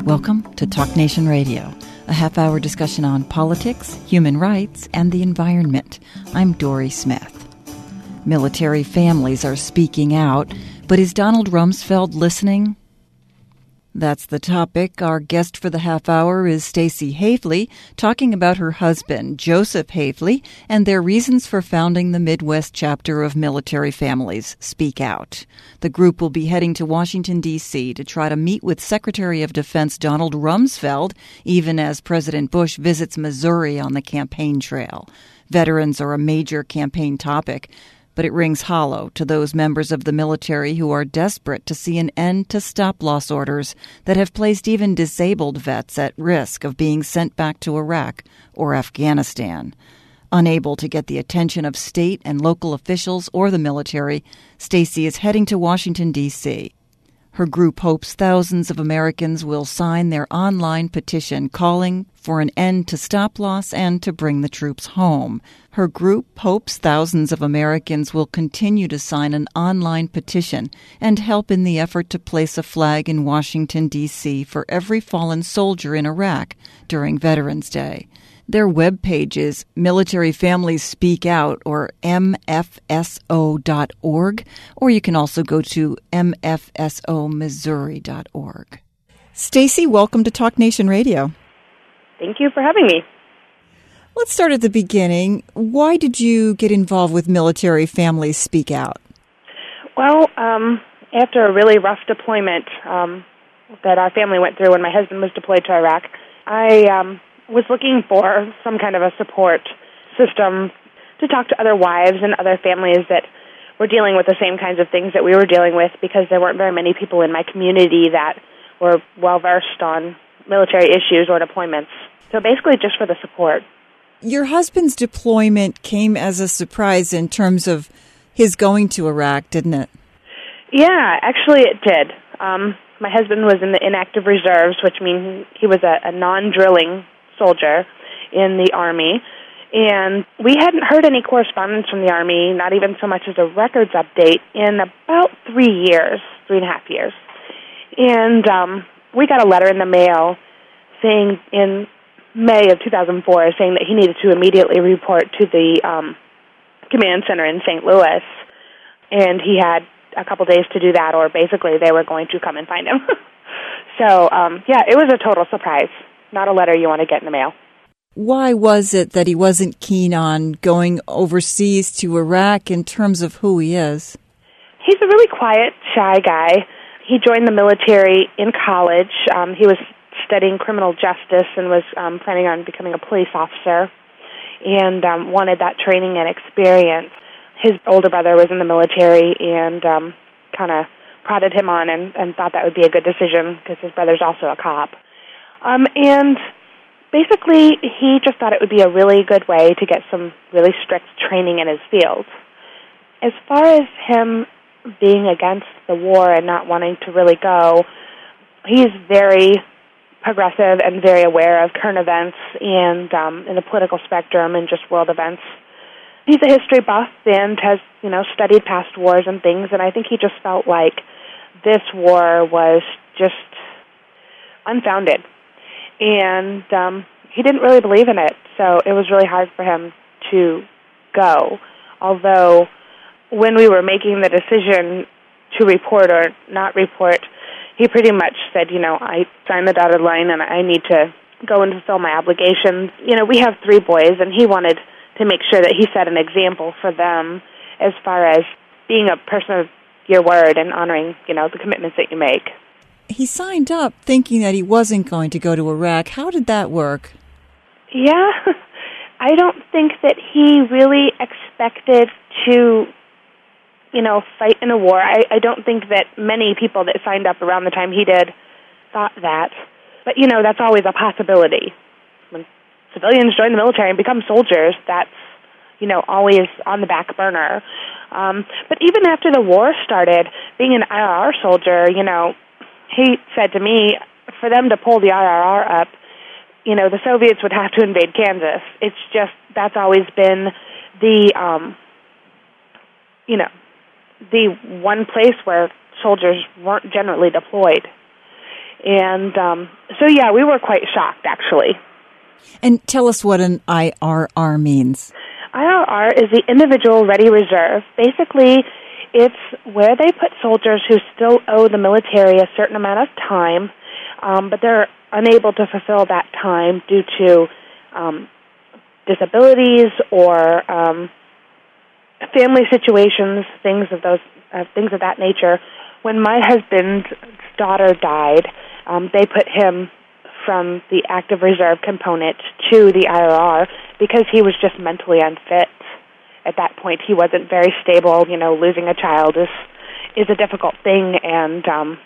Welcome to Talk Nation Radio, a half-hour discussion on politics, human rights, and the environment. I'm Dory Smith. Military families are speaking out, but is Donald Rumsfeld listening? That's the topic. Our guest for the half hour is Stacey Havely, talking about her husband, Joseph Havely, and their reasons for founding the Midwest chapter of Military Families Speak Out. The group will be heading to Washington, D.C. to try to meet with Secretary of Defense Donald Rumsfeld, even as President Bush visits Missouri on the campaign trail. Veterans are a major campaign topic, but it rings hollow to those members of the military who are desperate to see an end to stop-loss orders that have placed even disabled vets at risk of being sent back to Iraq or Afghanistan. Unable to get the attention of state and local officials or the military, Stacey is heading to Washington, D.C. Her group hopes thousands of Americans will sign their online petition calling for an end to stop-loss and to bring the troops home. Her group hopes thousands of Americans will continue to sign an online petition and help in the effort to place a flag in Washington, D.C. for every fallen soldier in Iraq during Veterans Day. Their webpage is Military Families Speak Out, or mfso.org, or you can also go to mfsomissouri.org. Stacey, welcome to Talk Nation Radio. Thank you for having me. Let's start at the beginning. Why did you get involved with Military Families Speak Out? Well, after a really rough deployment that our family went through when my husband was deployed to Iraq, I was looking for some kind of a support system to talk to other wives and other families that were dealing with the same kinds of things that we were dealing with, because there weren't very many people in my community that were well-versed on military issues or deployments. So basically just for the support. Your husband's deployment came as a surprise in terms of his going to Iraq, didn't it? Yeah, actually it did. My husband was in the inactive reserves, which means he was a non-drilling soldier in the Army, and we hadn't heard any correspondence from the Army, not even so much as a records update, in about 3.5 years. And we got a letter in the mail saying in May of 2004 saying that he needed to immediately report to the command center in St. Louis, and he had a couple days to do that, or basically they were going to come and find him. So, yeah, it was a total surprise. Not a letter you want to get in the mail. Why was it that he wasn't keen on going overseas to Iraq in terms of who he is? He's a really quiet, shy guy. He joined the military in college. He was studying criminal justice and was planning on becoming a police officer, and wanted that training and experience. His older brother was in the military and kind of prodded him on and thought that would be a good decision because his brother's also a cop. And basically, he just thought it would be a really good way to get some really strict training in his field. As far as him being against the war and not wanting to really go, he's very progressive and very aware of current events and in the political spectrum and just world events. He's a history buff and has, studied past wars and things, and I think he just felt like this war was just unfounded. And he didn't really believe in it, so it was really hard for him to go. Although when we were making the decision to report or not report, he pretty much said, I signed the dotted line and I need to go and fulfill my obligations. We have 3 boys, and he wanted to make sure that he set an example for them as far as being a person of your word and honoring, the commitments that you make. He signed up thinking that he wasn't going to go to Iraq. How did that work? Yeah, I don't think that he really expected to, fight in a war. I don't think that many people that signed up around the time he did thought that. But, that's always a possibility. When civilians join the military and become soldiers, that's, always on the back burner. But even after the war started, being an IRR soldier, he said to me, for them to pull the IRR up, the Soviets would have to invade Kansas. It's just, that's always been the, the one place where soldiers weren't generally deployed. And so we were quite shocked, actually. And tell us what an IRR means. IRR is the Individual Ready Reserve. Basically, it's where they put soldiers who still owe the military a certain amount of time, but they're unable to fulfill that time due to disabilities or family situations, things of that nature. When my husband's daughter died, they put him from the active reserve component to the IRR because he was just mentally unfit. At that point, he wasn't very stable. Losing a child is a difficult thing, and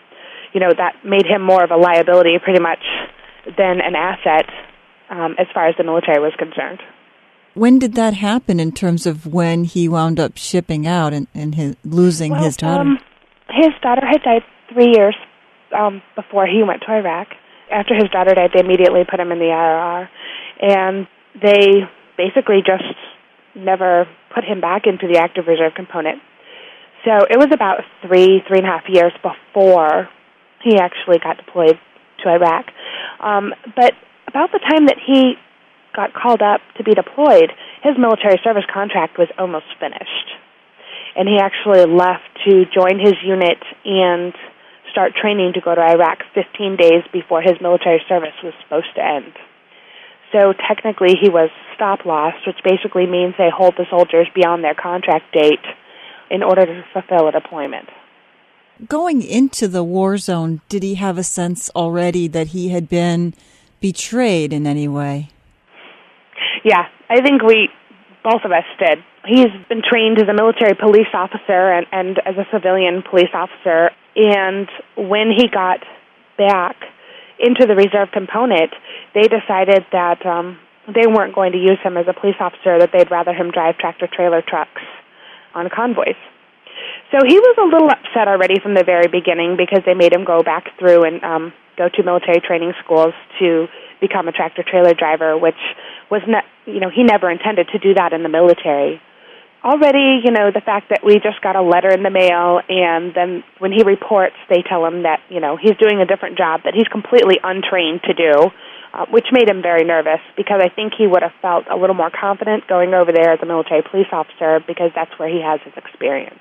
that made him more of a liability, pretty much, than an asset as far as the military was concerned. When did that happen in terms of when he wound up shipping out and losing his daughter? His daughter had died 3 years before he went to Iraq. After his daughter died, they immediately put him in the IRR, and they basically just never put him back into the active reserve component. So it was about 3.5 years before he actually got deployed to Iraq. But about the time that he got called up to be deployed, his military service contract was almost finished. And he actually left to join his unit and start training to go to Iraq 15 days before his military service was supposed to end. So technically he was stop-loss, which basically means they hold the soldiers beyond their contract date in order to fulfill a deployment. Going into the war zone, did he have a sense already that he had been betrayed in any way? Yeah, I think both of us did. He's been trained as a military police officer and as a civilian police officer, and when he got back into the reserve component, they decided that they weren't going to use him as a police officer, that they'd rather him drive tractor-trailer trucks on convoys. So he was a little upset already from the very beginning because they made him go back through and go to military training schools to become a tractor-trailer driver, which was not, he never intended to do that in the military. Already, the fact that we just got a letter in the mail, and then when he reports, they tell him that, he's doing a different job that he's completely untrained to do, which made him very nervous because I think he would have felt a little more confident going over there as a military police officer because that's where he has his experience.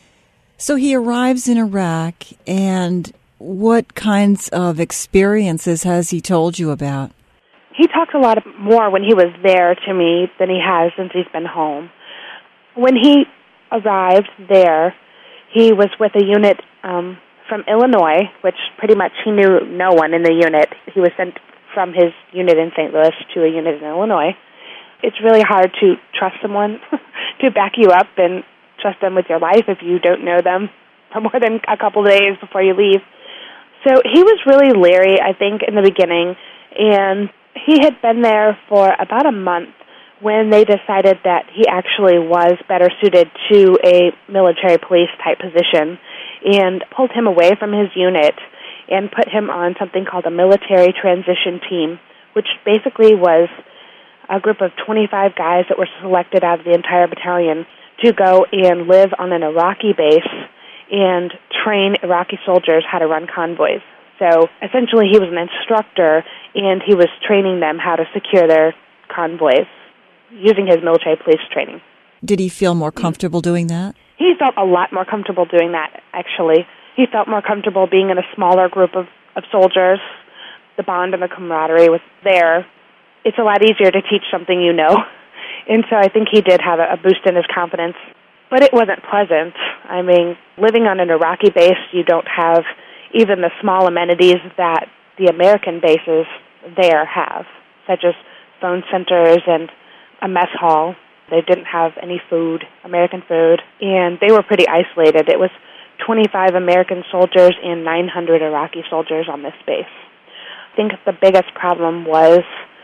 So he arrives in Iraq, and what kinds of experiences has he told you about? He talks a lot more when he was there to me than he has since he's been home. When he arrived there, he was with a unit from Illinois, which pretty much he knew no one in the unit. He was sent from his unit in St. Louis to a unit in Illinois. It's really hard to trust someone to back you up and trust them with your life if you don't know them for more than a couple of days before you leave. So he was really leery, I think, in the beginning, and he had been there for about a month when they decided that he actually was better suited to a military police type position and pulled him away from his unit and put him on something called a military transition team, which basically was a group of 25 guys that were selected out of the entire battalion to go and live on an Iraqi base and train Iraqi soldiers how to run convoys. So essentially he was an instructor, and he was training them how to secure their convoys using his military police training. Did he feel more comfortable doing that? He felt a lot more comfortable doing that, actually. He felt more comfortable being in a smaller group of soldiers. The bond and the camaraderie was there. It's a lot easier to teach something you know. And so I think he did have a boost in his confidence. But it wasn't pleasant. I mean, living on an Iraqi base, you don't have even the small amenities that the American bases there have, such as phone centers and a mess hall. They didn't have any food, American food, and they were pretty isolated. It was 25 American soldiers and 900 Iraqi soldiers on this base. I think the biggest problem was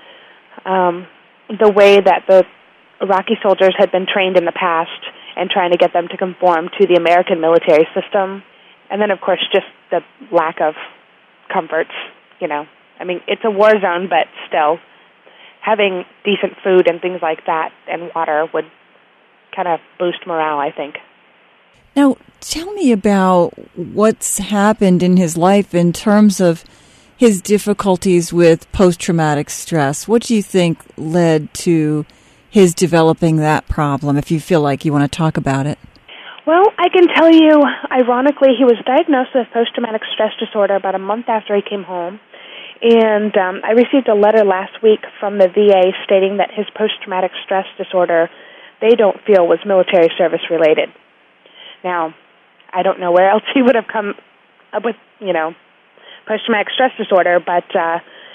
the way that the Iraqi soldiers had been trained in the past and trying to get them to conform to the American military system. And then, of course, just the lack of comforts, I mean, it's a war zone, but still, having decent food and things like that and water would kind of boost morale, I think. Now, tell me about what's happened in his life in terms of his difficulties with post-traumatic stress. What do you think led to his developing that problem, if you feel like you want to talk about it? Well, I can tell you, ironically, he was diagnosed with post-traumatic stress disorder about a month after he came home. And I received a letter last week from the VA stating that his post-traumatic stress disorder, they don't feel was military service related. Now, I don't know where else he would have come up with, post-traumatic stress disorder, but he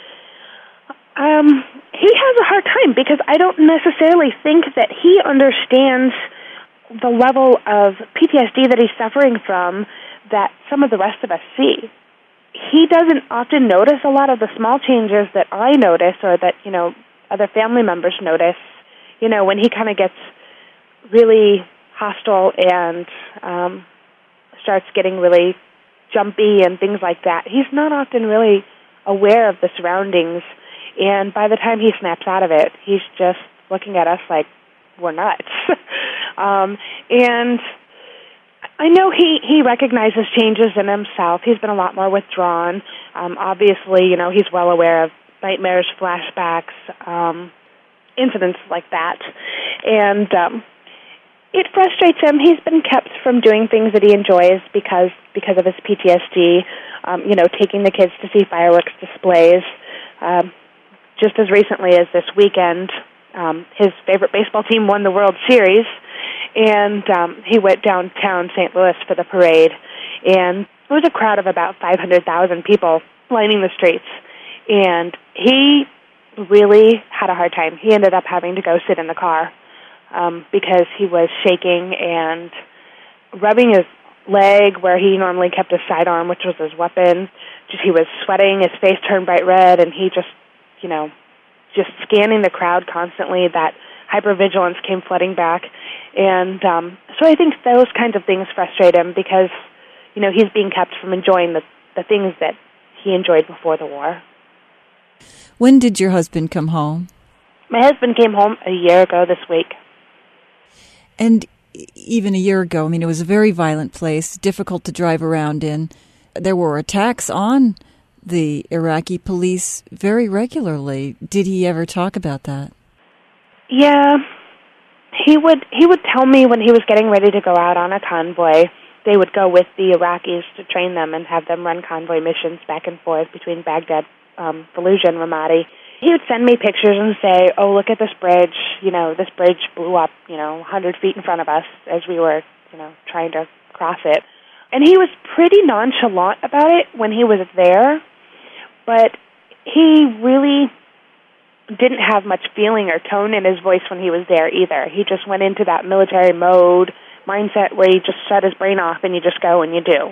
has a hard time because I don't necessarily think that he understands the level of PTSD that he's suffering from that some of the rest of us see. He doesn't often notice a lot of the small changes that I notice or that, other family members notice, when he kind of gets really hostile and starts getting really jumpy and things like that. He's not often really aware of the surroundings, and by the time he snaps out of it, he's just looking at us like we're nuts. And I know he recognizes changes in himself. He's been a lot more withdrawn. Obviously, he's well aware of nightmares, flashbacks, incidents like that. And it frustrates him. He's been kept from doing things that he enjoys because of his PTSD, taking the kids to see fireworks displays. Just as recently as this weekend, his favorite baseball team won the World Series, and he went downtown St. Louis for the parade, and it was a crowd of about 500,000 people lining the streets, and he really had a hard time. He ended up having to go sit in the car because he was shaking and rubbing his leg where he normally kept his sidearm, which was his weapon. He was sweating, his face turned bright red, and he just scanning the crowd constantly. That hypervigilance came flooding back. And so I think those kinds of things frustrate him because, he's being kept from enjoying the things that he enjoyed before the war. When did your husband come home? My husband came home a year ago this week. And even a year ago, it was a very violent place, difficult to drive around in. There were attacks on the Iraqi police very regularly. Did he ever talk about that? Yeah. He would tell me when he was getting ready to go out on a convoy, they would go with the Iraqis to train them and have them run convoy missions back and forth between Baghdad, Fallujah, and Ramadi. He would send me pictures and say, oh, look at this bridge. This bridge blew up, 100 feet in front of us as we were, trying to cross it. And he was pretty nonchalant about it when he was there, but he really didn't have much feeling or tone in his voice when he was there either. He just went into that military mode mindset where you just shut his brain off and you just go and you do.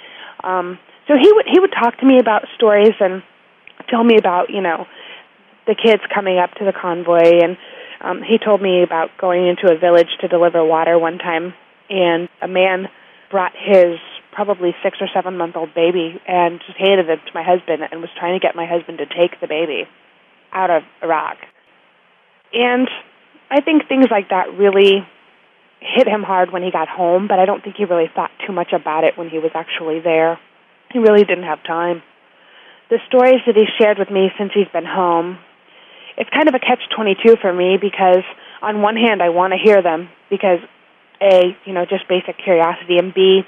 So he would talk to me about stories and tell me about, the kids coming up to the convoy, and he told me about going into a village to deliver water one time, and a man brought his probably 6 or 7 month old baby and just handed it to my husband and was trying to get my husband to take the baby out of Iraq. And I think things like that really hit him hard when he got home, but I don't think he really thought too much about it when he was actually there. He really didn't have time. The stories that he shared with me since he's been home, it's kind of a catch-22 for me because on one hand I want to hear them because A, just basic curiosity, and B,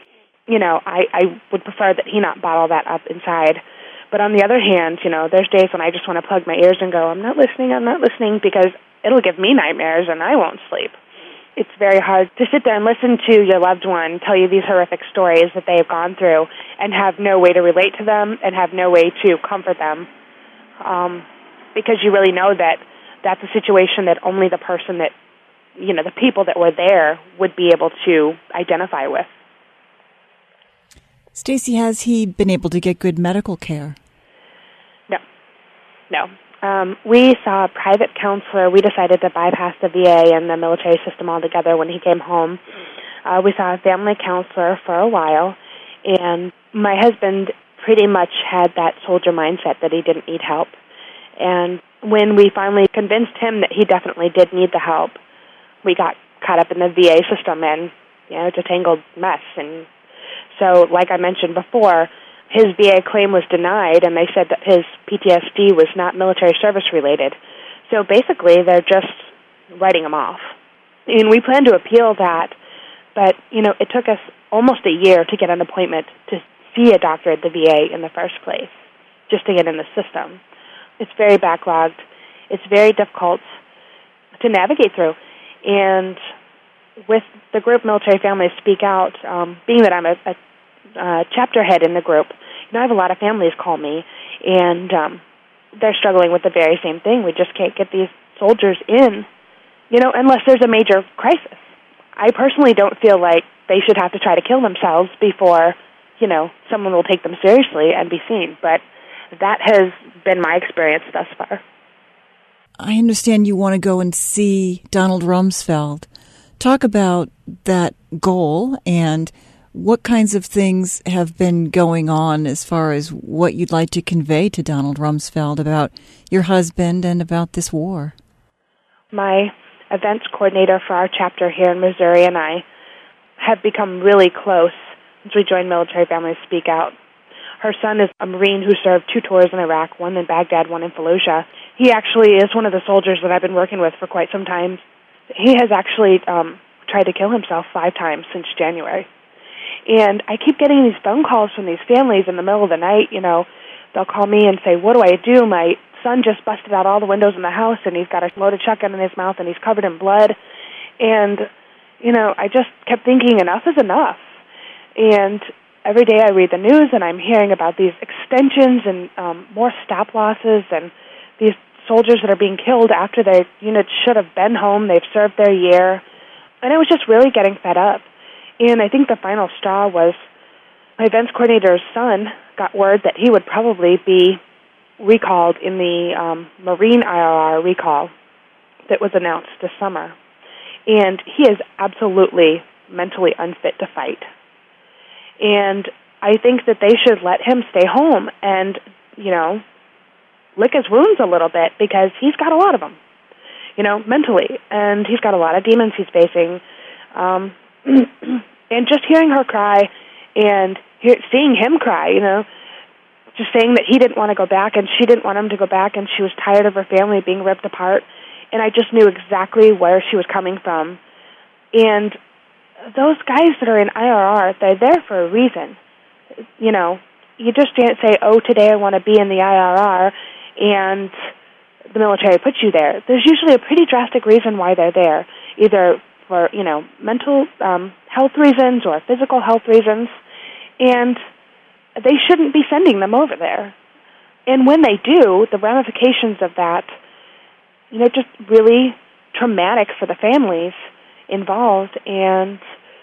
I would prefer that he not bottle that up inside. But on the other hand, there's days when I just want to plug my ears and go, I'm not listening because it'll give me nightmares and I won't sleep. It's very hard to sit there and listen to your loved one tell you these horrific stories that they have gone through and have no way to relate to them and have no way to comfort them because you really know that that's a situation that only the person that, the people that were there would be able to identify with. Stacy, has he been able to get good medical care? No. We saw a private counselor. We decided to bypass the VA and the military system altogether when he came home. We saw a family counselor for a while, and my husband pretty much had that soldier mindset that he didn't need help. And when we finally convinced him that he definitely did need the help, we got caught up in the VA system and, it's a tangled mess. And so, like I mentioned before, his VA claim was denied, and they said that his PTSD was not military service related. So basically, they're just writing him off. And we plan to appeal that, but, it took us almost a year to get an appointment to see a doctor at the VA in the first place, just to get in the system. It's very backlogged. It's very difficult to navigate through. And with the group Military Families Speak Out, being that I'm a chapter head in the group, I have a lot of families call me, and they're struggling with the very same thing. We just can't get these soldiers in, unless there's a major crisis. I personally don't feel like they should have to try to kill themselves before, someone will take them seriously and be seen. But that has been my experience thus far. I understand you want to go and see Donald Rumsfeld. Talk about that goal and what kinds of things have been going on as far as what you'd like to convey to Donald Rumsfeld about your husband and about this war. My events coordinator for our chapter here in Missouri and I have become really close since we joined Military Families Speak Out. Her son is a Marine who served 2 tours in Iraq, one in Baghdad, one in Fallujah. He actually is one of the soldiers that I've been working with for quite some time. He has actually tried to kill himself 5 times since January. And I keep getting these phone calls from these families in the middle of the night. They'll call me and say, what do I do? My son just busted out all the windows in the house, and he's got a loaded shotgun in his mouth, and he's covered in blood. And, I just kept thinking enough is enough. And every day I read the news, and I'm hearing about these extensions and more stop losses and these soldiers that are being killed after their units should have been home. They've served their year. And I was just really getting fed up. And I think the final straw was my events coordinator's son got word that he would probably be recalled in the Marine IRR recall that was announced this summer. And he is absolutely mentally unfit to fight. And I think that they should let him stay home and, lick his wounds a little bit, because he's got a lot of them, mentally. And he's got a lot of demons he's facing. And just hearing her cry and seeing him cry, just saying that he didn't want to go back and she didn't want him to go back and she was tired of her family being ripped apart. And I just knew exactly where she was coming from. And those guys that are in IRR, they're there for a reason. You just can't say, today I want to be in the IRR, and the military puts you there. There's usually a pretty drastic reason why they're there, either for, mental health reasons or physical health reasons, and they shouldn't be sending them over there. And when they do, the ramifications of that, just really traumatic for the families involved. And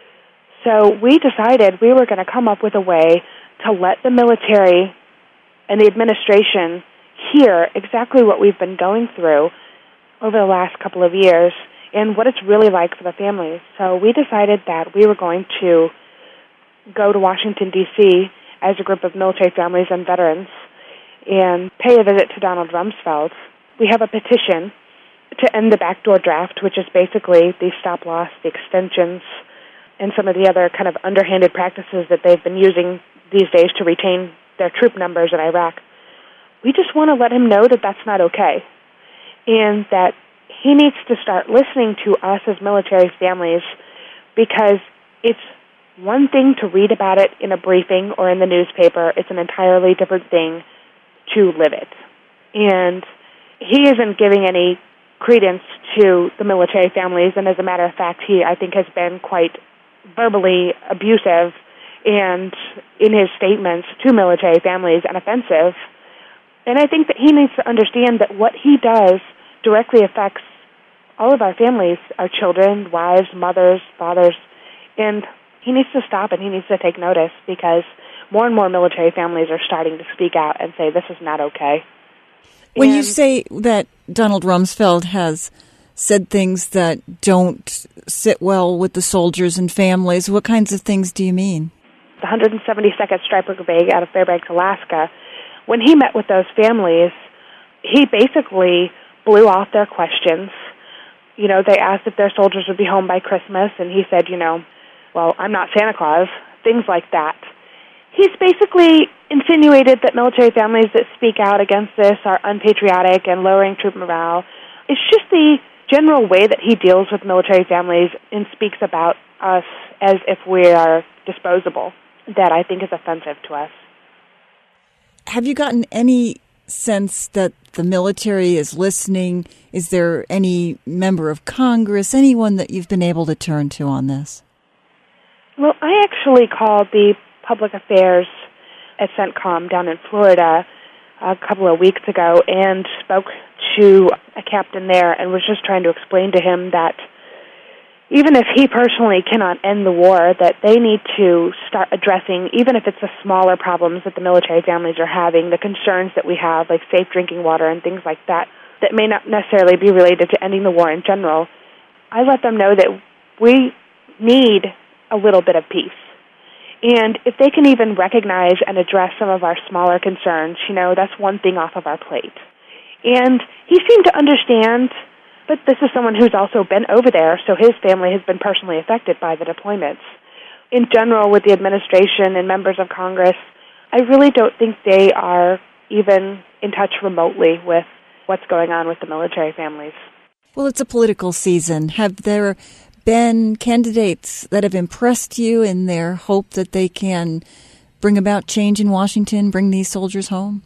so we decided we were going to come up with a way to let the military and the administration hear exactly what we've been going through over the last couple of years and what it's really like for the families. So we decided that we were going to go to Washington, D.C. as a group of military families and veterans and pay a visit to Donald Rumsfeld. We have a petition to end the backdoor draft, which is basically the stop-loss, the extensions, and some of the other kind of underhanded practices that they've been using these days to retain their troop numbers in Iraq. We just want to let him know that that's not okay, and that he needs to start listening to us as military families, because it's one thing to read about it in a briefing or in the newspaper. It's an entirely different thing to live it. And he isn't giving any credence to the military families, and as a matter of fact, he, I think, has been quite verbally abusive and in his statements to military families and offensive. And I think that he needs to understand that what he does directly affects all of our families, our children, wives, mothers, fathers, and he needs to stop and he needs to take notice, because more and more military families are starting to speak out and say this is not okay. When you say that Donald Rumsfeld has said things that don't sit well with the soldiers and families, what kinds of things do you mean? The 172nd Stryper Brigade out of Fairbanks, Alaska, when he met with those families, he basically blew off their questions. They asked if their soldiers would be home by Christmas, and he said, well, I'm not Santa Claus, things like that. He's basically insinuated that military families that speak out against this are unpatriotic and lowering troop morale. It's just the general way that he deals with military families and speaks about us as if we are disposable that I think is offensive to us. Have you gotten any sense that the military is listening? Is there any member of Congress, anyone that you've been able to turn to on this? Well, I actually called the public affairs at CENTCOM down in Florida a couple of weeks ago and spoke to a captain there and was just trying to explain to him that even if he personally cannot end the war, that they need to start addressing, even if it's the smaller problems that the military families are having, the concerns that we have, like safe drinking water and things like that, that may not necessarily be related to ending the war in general. I let them know that we need a little bit of peace. And if they can even recognize and address some of our smaller concerns, that's one thing off of our plate. And he seemed to understand, but this is someone who's also been over there, so his family has been personally affected by the deployments. In general, with the administration and members of Congress, I really don't think they are even in touch remotely with what's going on with the military families. Well, it's a political season. Have there been candidates that have impressed you in their hope that they can bring about change in Washington, bring these soldiers home?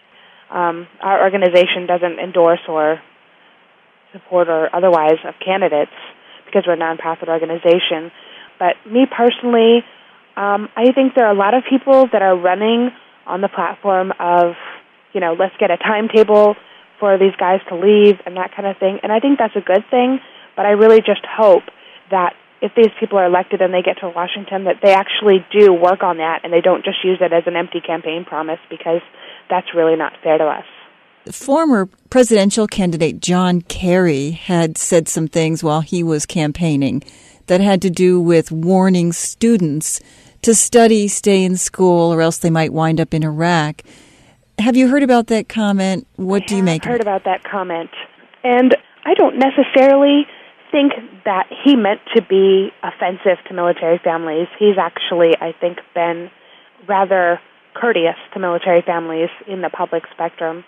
Our organization doesn't endorse or support or otherwise of candidates because we're a nonprofit organization. But me personally, I think there are a lot of people that are running on the platform of, let's get a timetable for these guys to leave and that kind of thing. And I think that's a good thing, but I really just hope that if these people are elected and they get to Washington, that they actually do work on that and they don't just use it as an empty campaign promise, because that's really not fair to us. Former presidential candidate John Kerry had said some things while he was campaigning that had to do with warning students to study, stay in school, or else they might wind up in Iraq. Have you heard about that comment? What do you make of it? I have heard about that comment. And I don't necessarily think that he meant to be offensive to military families. He's actually, I think, been rather courteous to military families in the public spectrum.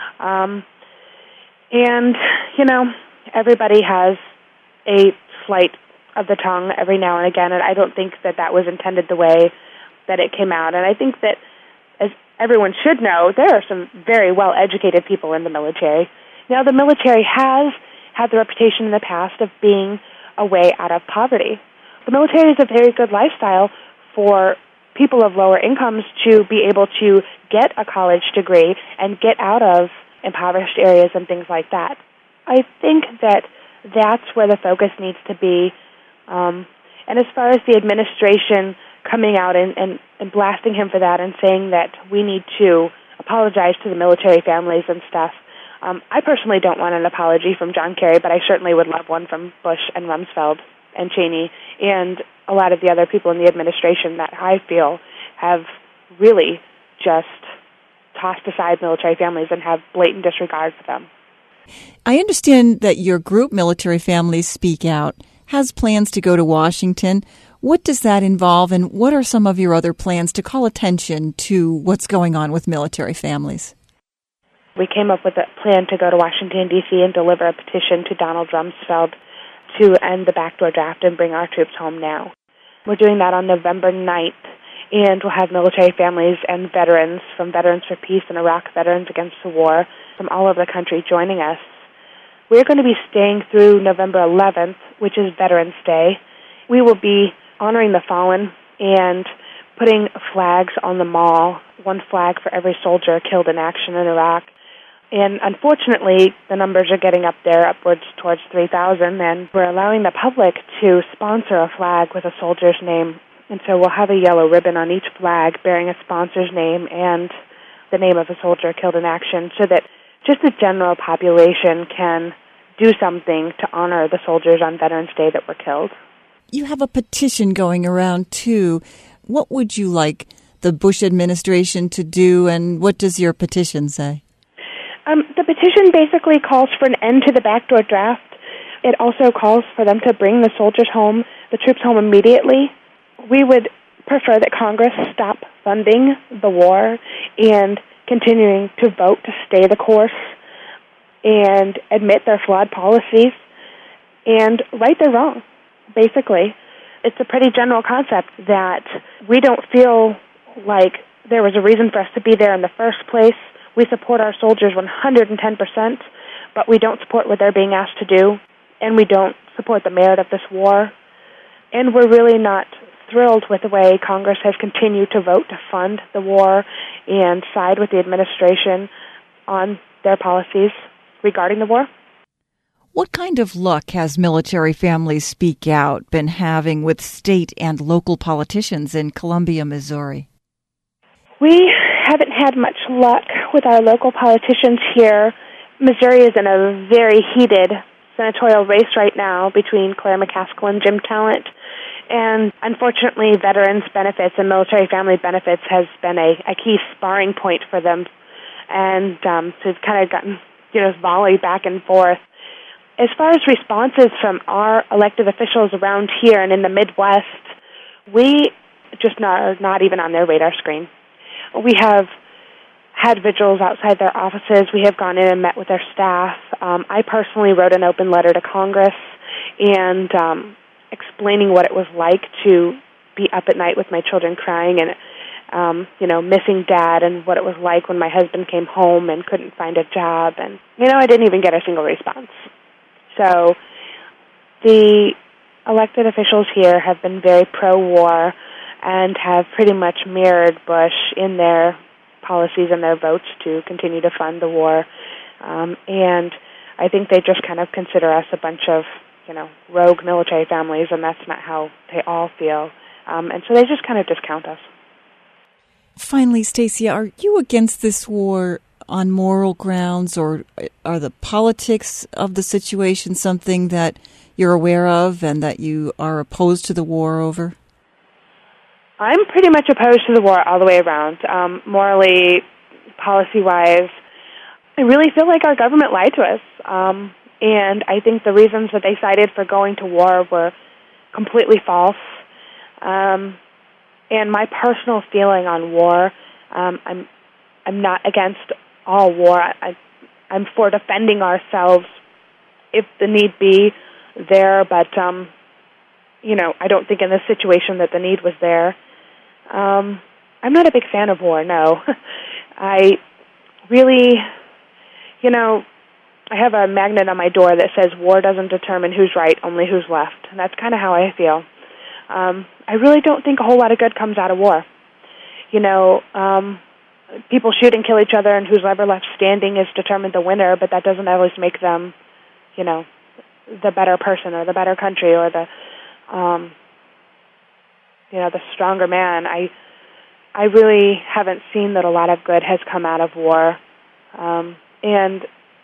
Everybody has a slight of the tongue every now and again, and I don't think that that was intended the way that it came out. And I think that, as everyone should know, there are some very well-educated people in the military. Now, the military has had the reputation in the past of being a way out of poverty. The military is a very good lifestyle for people of lower incomes to be able to get a college degree and get out of impoverished areas and things like that. I think that that's where the focus needs to be. And as far as the administration coming out and blasting him for that and saying that we need to apologize to the military families and stuff, I personally don't want an apology from John Kerry, but I certainly would love one from Bush and Rumsfeld and Cheney and a lot of the other people in the administration that I feel have really just tossed aside military families and have blatant disregard for them. I understand that your group, Military Families Speak Out, has plans to go to Washington. What does that involve, and what are some of your other plans to call attention to what's going on with military families? We came up with a plan to go to Washington, D.C. and deliver a petition to Donald Rumsfeld to end the backdoor draft and bring our troops home now. We're doing that on November 9th, and we'll have military families and veterans from Veterans for Peace and Iraq Veterans Against the War from all over the country joining us. We're going to be staying through November 11th, which is Veterans Day. We will be honoring the fallen and putting flags on the mall, one flag for every soldier killed in action in Iraq. And unfortunately, the numbers are getting up there, upwards towards 3,000, and we're allowing the public to sponsor a flag with a soldier's name. And so we'll have a yellow ribbon on each flag bearing a sponsor's name and the name of a soldier killed in action, so that just the general population can do something to honor the soldiers on Veterans Day that were killed. You have a petition going around, too. What would you like the Bush administration to do, and what does your petition say? The petition basically calls for an end to the backdoor draft. It also calls for them to bring the soldiers home, the troops home immediately. We would prefer that Congress stop funding the war and continuing to vote to stay the course and admit their flawed policies and right their wrong, basically. It's a pretty general concept that we don't feel like there was a reason for us to be there in the first place. We support our soldiers 110%, but we don't support what they're being asked to do, and we don't support the merit of this war. And we're really not thrilled with the way Congress has continued to vote to fund the war and side with the administration on their policies regarding the war. What kind of luck has Military Families Speak Out been having with state and local politicians in Columbia, Missouri? We haven't had much luck with our local politicians here. Missouri is in a very heated senatorial race right now between Claire McCaskill and Jim Talent. And unfortunately, veterans benefits and military family benefits has been a key sparring point for them. And so it's kind of gotten, volley back and forth. As far as responses from our elected officials around here and in the Midwest, we just are not even on their radar screen. We have had vigils outside their offices. We have gone in and met with their staff. I personally wrote an open letter to Congress and explaining what it was like to be up at night with my children crying and, missing Dad, and what it was like when my husband came home and couldn't find a job. And, I didn't even get a single response. So the elected officials here have been very pro-war and have pretty much mirrored Bush in their policies and their votes to continue to fund the war. And I think they just kind of consider us a bunch of, rogue military families, and that's not how they all feel. And so they just kind of discount us. Finally, Stacey, are you against this war on moral grounds, or are the politics of the situation something that you're aware of and that you are opposed to the war over? I'm pretty much opposed to the war all the way around. Morally, policy-wise, I really feel like our government lied to us. And I think the reasons that they cited for going to war were completely false. And my personal feeling on war, I'm not against all war. I'm for defending ourselves if the need be there, but, I don't think in this situation that the need was there. I'm not a big fan of war, no. I really, I have a magnet on my door that says war doesn't determine who's right, only who's left. And that's kind of how I feel. I really don't think a whole lot of good comes out of war. People shoot and kill each other, and who's ever left standing is determined the winner, but that doesn't always make them, the better person or the better country or the stronger man. I really haven't seen that a lot of good has come out of war. And,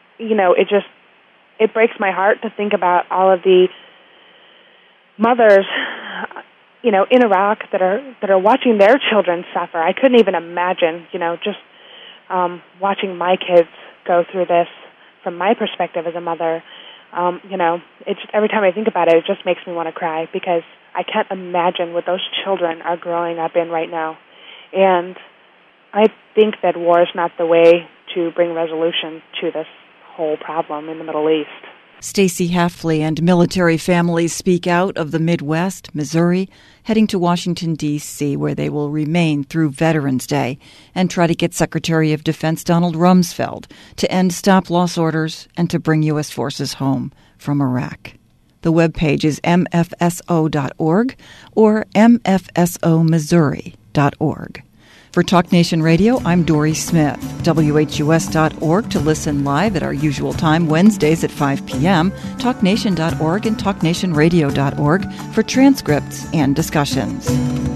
it breaks my heart to think about all of the mothers, in Iraq that are watching their children suffer. I couldn't even imagine, just watching my kids go through this from my perspective as a mother. It's every time I think about it, it just makes me want to cry because I can't imagine what those children are growing up in right now. And I think that war is not the way to bring resolution to this whole problem in the Middle East. Stacey Hafley and Military Families Speak Out of the Midwest, Missouri, heading to Washington, D.C., where they will remain through Veterans Day and try to get Secretary of Defense Donald Rumsfeld to end stop-loss orders and to bring U.S. forces home from Iraq. The webpage is mfso.org or mfsomissouri.org. For Talk Nation Radio, I'm Dory Smith. WHUS.org to listen live at our usual time, Wednesdays at 5 p.m., TalkNation.org and TalkNationRadio.org for transcripts and discussions.